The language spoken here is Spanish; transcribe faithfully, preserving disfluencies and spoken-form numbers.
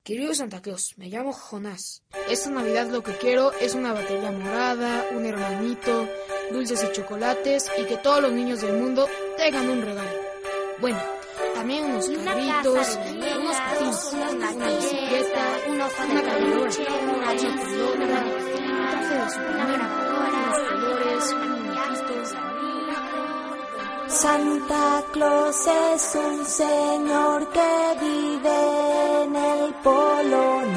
Querido Santa Claus, me llamo Jonás. Esta Navidad lo que quiero es una batería morada, un hermanito, dulces y chocolates y que todos los niños del mundo tengan un regalo. Bueno, también unos carritos, unos patines, una bicicleta, una caminadora, una pelota, un traje de Superman, unos colores, un muñequito. Santa Claus es un señor que vive en el Polo Norte.